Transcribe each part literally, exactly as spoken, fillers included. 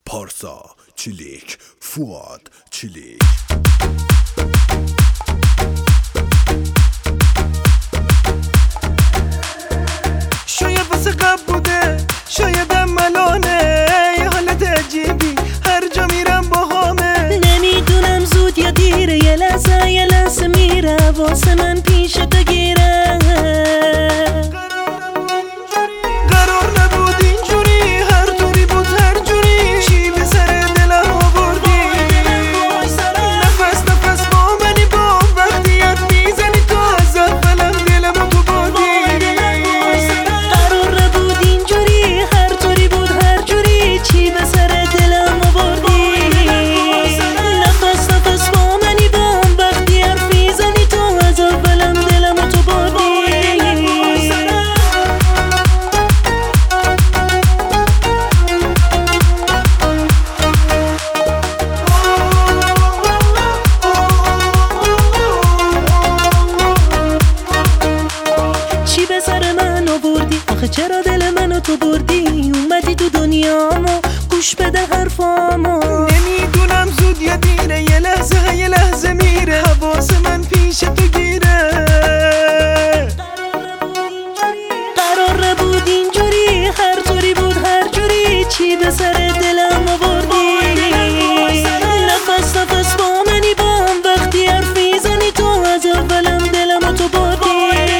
پارسا چلیک، فواد چلیک. شاید واسه قبل بوده، شایدم ملانه، یه حالت عجیبی هر جا میرم باهامه. نمیدونم زود یا دیره، یه لحظه یه لحظه میره واسه من پیش تو گیره. قرار نبود اینجوری، هر طوری بود هر جوری، چی به سر دلم آوردی. نفس نفس با منی با وقتی حرف میزنی تو، از اولم دلم تو بردی. قرار نبود اینجوری، هر طوری بود هر جوری، چی به سر دلم آوردی. نفس نفس با منی با وقتی حرف میزنی تو، از اولم دلم تو بردی. چی به سر من آوردی؟ آخه چرا دل منو تو بردی؟ اومدی تو دنیامو، گوش بده حرفامو. نمیدونم زود یا دیره، یه لحظه یه لحظه میره، حواس من پیش تو گیره. قرار نبود اینجوری، هر طوری بود هر جوری، چی به سر دلم آوردی. نفس نفس با منی با وقتی حرف میزنی تو، از اولم دلم تو بردی.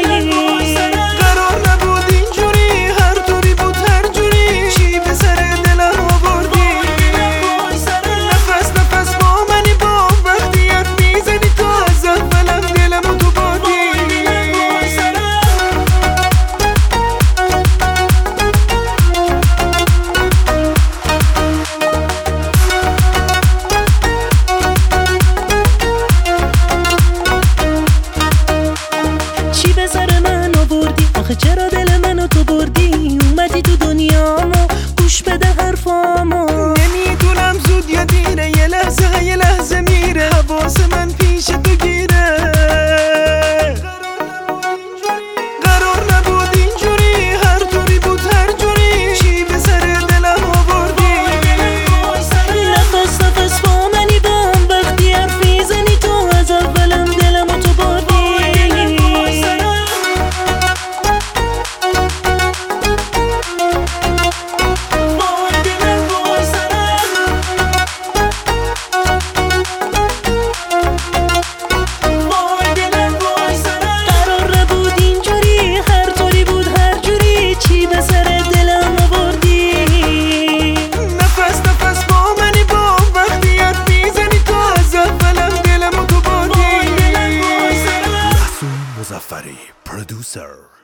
قرار نبود اینجوری، هر طوری بود هر جوری، چی به سر دلم آوردی. نفس نفس با منی با وقتی حرف میزنی تو، از اولم دلم تو بردی. چی به سر من آوردی؟ آخه چرا دل منو تو بردی؟ اومدی تو دنیامو، گوش بده حرفامو. نمیدونم زود یا دیره، یه لحظه یه لحظه میره، حواس من پیش تو گیره. قرار نبود اینجوری، هر طوری بود هر جوری، چی به سر دلم آوردی. نفس نفس با منی با وقتی حرف میزنی تو، از اولم دلم تو بردی. Producer.